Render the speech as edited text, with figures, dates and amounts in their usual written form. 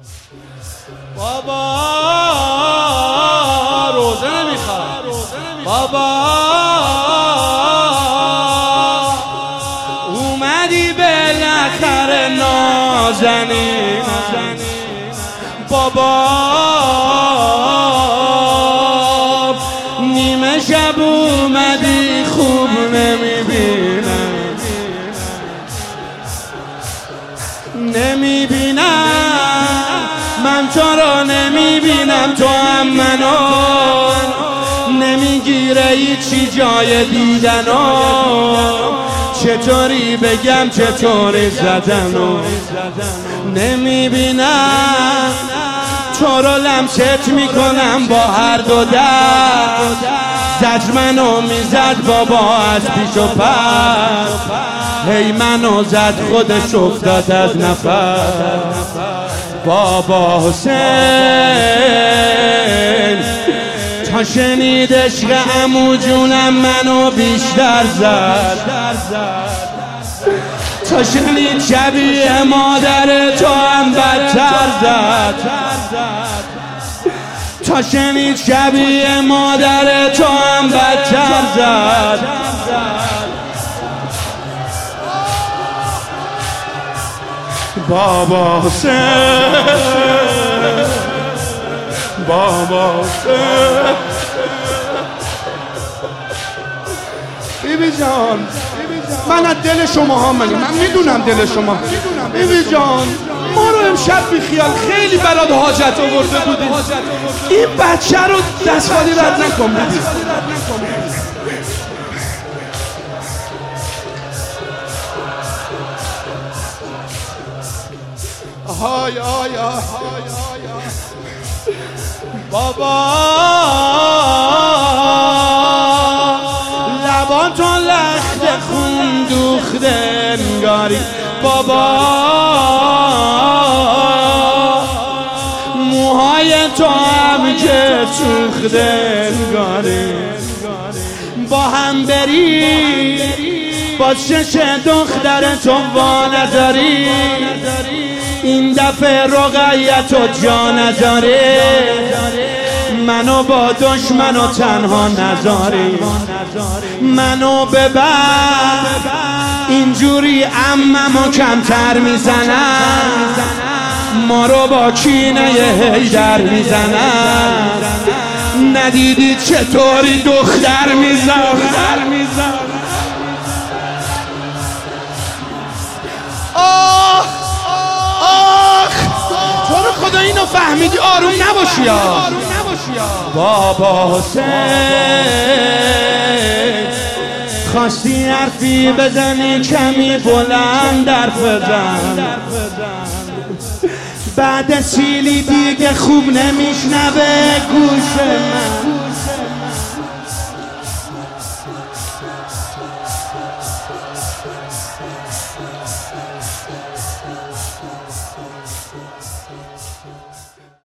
بابا روزه نمیخواد بابا اومدی بالاخره نازنین بابا نیمه شب اومدی خوب نمیبینم من تو رو نمیبینم تو هم منو نمیگیره هیچی جای دیدنو چطوری بگم چطوری زدنو نمیبینم تو رو لمست میکنم با هر دو دست زد منو میزد بابا از پیش و پس هی منو زد خودش افتاد از نفس بابا حسین تا شنید عشق عمو جونم منو بیشتر زد تا شنید شبیه مادر تو هم بدتر زد تا شنید شبیه مادر تو هم بدتر زد بابا حسین بابا حسین بیبی جان من از دل شما ها من میدونم دل شما بیبی جان ما رو امشب بیخیال خیلی برات حاجت آورده بودیم این بچه رو دستخالی رد نکن بیبی آهای آهای آهای بابا لبان تو لخت خون دوخته انگاری بابا موهای تو هم که سوخته انگاری با هم بری با چش دختر تو وانذاری این دفعه رقیت و جا نذاره منو با دشمن و تنها نذاری منو ببر اینجوری عممو کمتر میزنن ما رو با کینه حیدر میزنن ندیدی چطوری دختر میزنن خدا اینو فهمیدی آروم نباشی بابا حسین خواستی حرفی بزنی کمی بلند حرف بزن بعد سیلی دیگه خوب نمیشنوه گوش من